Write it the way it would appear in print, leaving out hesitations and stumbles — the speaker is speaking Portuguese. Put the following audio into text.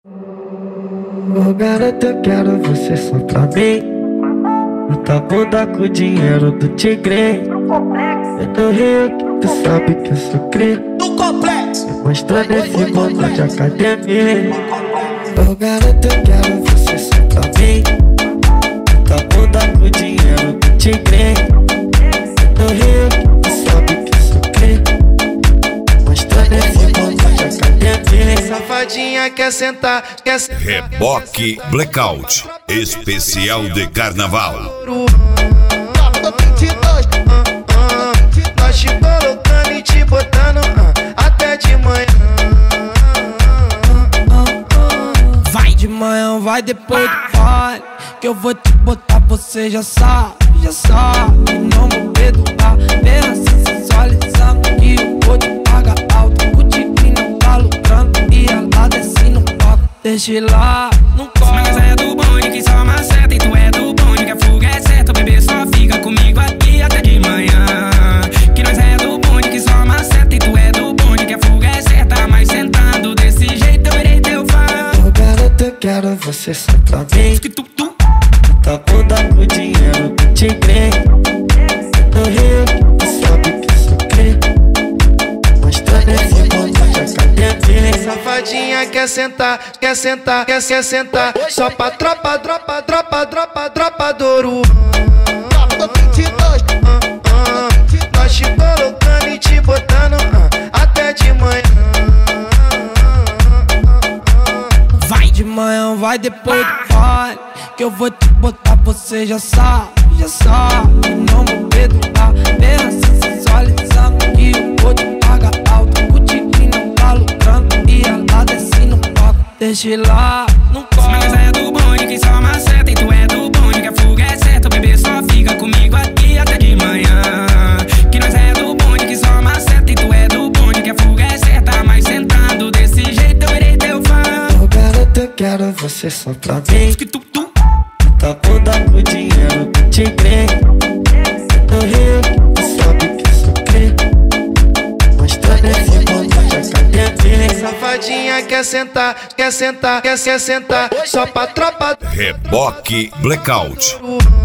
Ô garota, eu quero você só pra mim. Muita bunda com o dinheiro do tigre. Eu tô Rio, que tu sabe que eu sou cri. Do complexo, Mostrando esse mundo de academia. Ô garota, eu quero você só pra mim. Muita bunda com o dinheiro do tigre. Eu tô Rio, que tu sabe que eu sou cri. Mostrando esse mundo de academia. safadinha quer sentar, quer sentar. Reboque Blackout, especial de carnaval. Nós te colocando e te botando até de manhã. Vai de manhã, vai depois do baile, que eu vou te botar, você já sabe, já sabe. Não vou perdoar, bem assim sensualizando, que eu vou te pagar alto. O tigrinho tá lucrando e ela desce no palco. Deixa lá, não corre. Mas é do bonde que só maceta, e tu é do bonde que a fuga é certa. O bebê só fica comigo aqui até de manhã. Que nós é do bonde que só maceta, e tu é do bonde que a fuga é certa. Mas sentando desse jeito eu irei teu fã. Ô garota, eu quero você só pra mim. Tá bunda com o dinheiro do tigre. No Rio, tu sabe que eu sou cri. Mostrando esse mundo de academia. Safadinha quer sentar, quer sentar, quer sentar. Só pra tropa do ouro. Nós te colocando e te botando até de manhã. Vai de manhã, vai depois do baile, que eu vou te botar, você já sabe, já sabe. Não vou perdoar, bem assim sensualizando, que eu vou te pagar alto. O tigrinho tá lucrando e ela desce no palco. Deixa lá, não corre. Mas é do bonde que só maceta, e tu é do bonde que a fuga é certa. O bebê só fica comigo aqui até de manhã. Que nós é do bonde que só maceta, e tu é do bonde que a fuga é certa. Mas sentando desse jeito eu irei teu fã. Ô garota, eu quero você só pra mim. Tá bunda com o dinheiro do tigre. No Rio, tu sabe que eu sou cri. Mostrando esse mundo de academia. Safadinha quer sentar, quer sentar, quer sentar. Só pra tropa Reboque Blackout. do ouro.